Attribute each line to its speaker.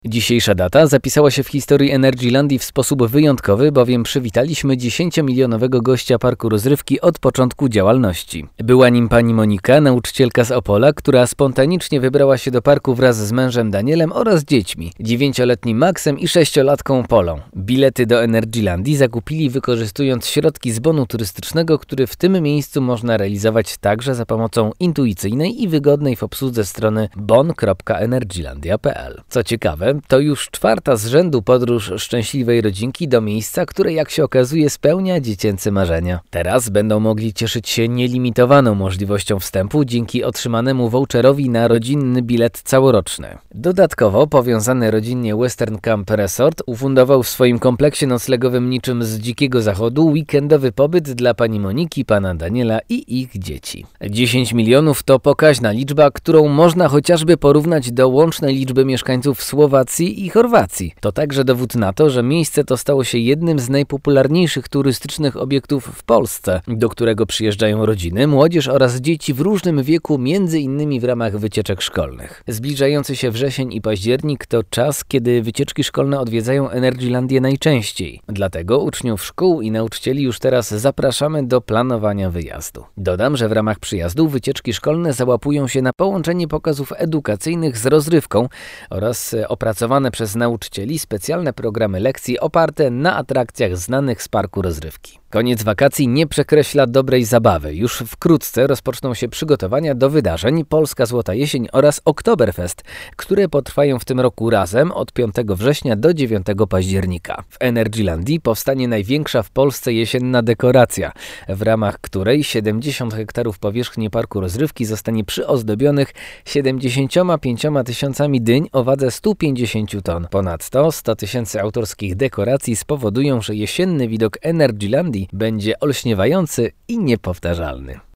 Speaker 1: Dzisiejsza data zapisała się w historii Energylandii w sposób wyjątkowy, bowiem przywitaliśmy 10-milionowego gościa parku rozrywki od początku działalności. Była nim pani Monika, nauczycielka z Opola, która spontanicznie wybrała się do parku wraz z mężem Danielem oraz dziećmi, 9-letnim Maxem i 6-latką Polą. Bilety do Energylandii zakupili wykorzystując środki z bonu turystycznego, który w tym miejscu można realizować także za pomocą intuicyjnej i wygodnej w obsłudze strony bon.energylandia.pl. Co ciekawe, to już 4. z rzędu podróż szczęśliwej rodzinki do miejsca, które jak się okazuje spełnia dziecięce marzenia. Teraz będą mogli cieszyć się nielimitowaną możliwością wstępu dzięki otrzymanemu voucherowi na rodzinny bilet całoroczny. Dodatkowo powiązany rodzinnie Western Camp Resort ufundował w swoim kompleksie noclegowym niczym z dzikiego zachodu weekendowy pobyt dla pani Moniki, pana Daniela i ich dzieci. 10 milionów to pokaźna liczba, którą można chociażby porównać do łącznej liczby mieszkańców Słowacji i Chorwacji. To także dowód na to, że miejsce to stało się jednym z najpopularniejszych turystycznych obiektów w Polsce, do którego przyjeżdżają rodziny, młodzież oraz dzieci w różnym wieku, między innymi w ramach wycieczek szkolnych. Zbliżający się wrzesień i październik to czas, kiedy wycieczki szkolne odwiedzają Energylandię najczęściej. Dlatego uczniów szkół i nauczycieli już teraz zapraszamy do planowania wyjazdu. Dodam, że w ramach przyjazdu wycieczki szkolne załapują się na połączenie pokazów edukacyjnych z rozrywką oraz opracowane przez nauczycieli specjalne programy lekcji oparte na atrakcjach znanych z parku rozrywki. Koniec wakacji nie przekreśla dobrej zabawy. Już wkrótce rozpoczną się przygotowania do wydarzeń Polska Złota Jesień oraz Oktoberfest, które potrwają w tym roku razem od 5 września do 9 października. W Energylandii powstanie największa w Polsce jesienna dekoracja, w ramach której 70 hektarów powierzchni parku rozrywki zostanie przyozdobionych 75 tysiącami dyń o wadze 150 ton. Ponadto 100 tysięcy autorskich dekoracji spowodują, że jesienny widok Energylandii będzie olśniewający i niepowtarzalny.